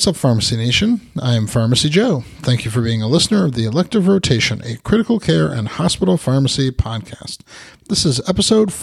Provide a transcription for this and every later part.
What's up, Pharmacy Nation? I am Pharmacy Joe. Thank you for being a listener of the Elective Rotation, a critical care and hospital pharmacy podcast. This is episode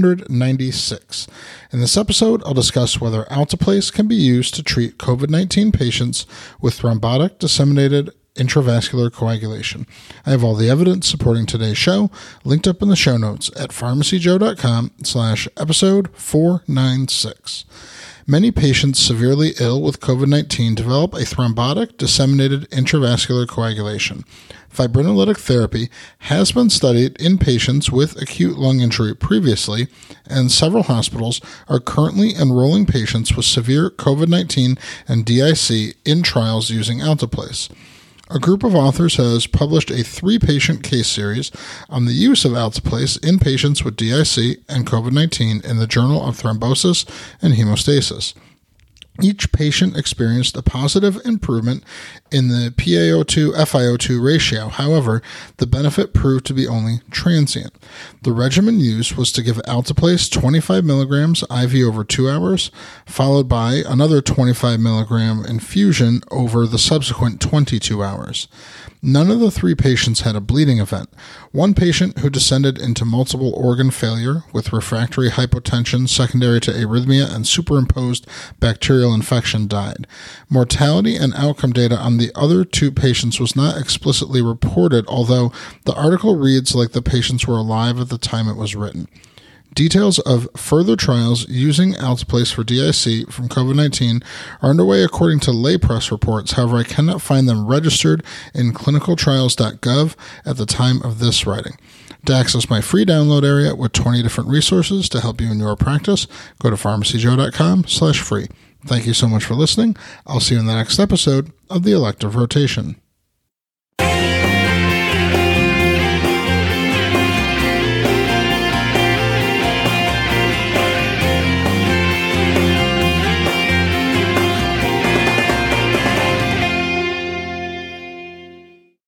496. In this episode, I'll discuss whether Alteplase can be used to treat COVID-19 patients with thrombotic disseminated intravascular coagulation. I have all the evidence supporting today's show linked up in the show notes at pharmacyjoe.com/episode 496. Many patients severely ill with COVID-19 develop a thrombotic disseminated intravascular coagulation. Fibrinolytic therapy has been studied in patients with acute lung injury previously, and several hospitals are currently enrolling patients with severe COVID-19 and DIC in trials using Alteplase. A group of authors has published a 3-patient case series on the use of Alteplase in patients with DIC and COVID-19 in the Journal of Thrombosis and Hemostasis. Each patient experienced a positive improvement in the PaO2-FiO2 ratio. However, the benefit proved to be only transient. The regimen used was to give Alteplase 25 milligrams IV over 2 hours, followed by another 25 milligram infusion over the subsequent 22 hours. None of the 3 patients had a bleeding event. One patient who descended into multiple organ failure with refractory hypotension secondary to arrhythmia and superimposed bacterial infection died. Mortality and outcome data on the other 2 patients was not explicitly reported, although the article reads like the patients were alive at the time it was written. Details of further trials using Alteplase for DIC from COVID-19 are underway according to lay press reports. However, I cannot find them registered in clinicaltrials.gov at the time of this writing. To access my free download area with 20 different resources to help you in your practice, go to pharmacyjoe.com/free. Thank you so much for listening. I'll see you in the next episode of the Elective Rotation.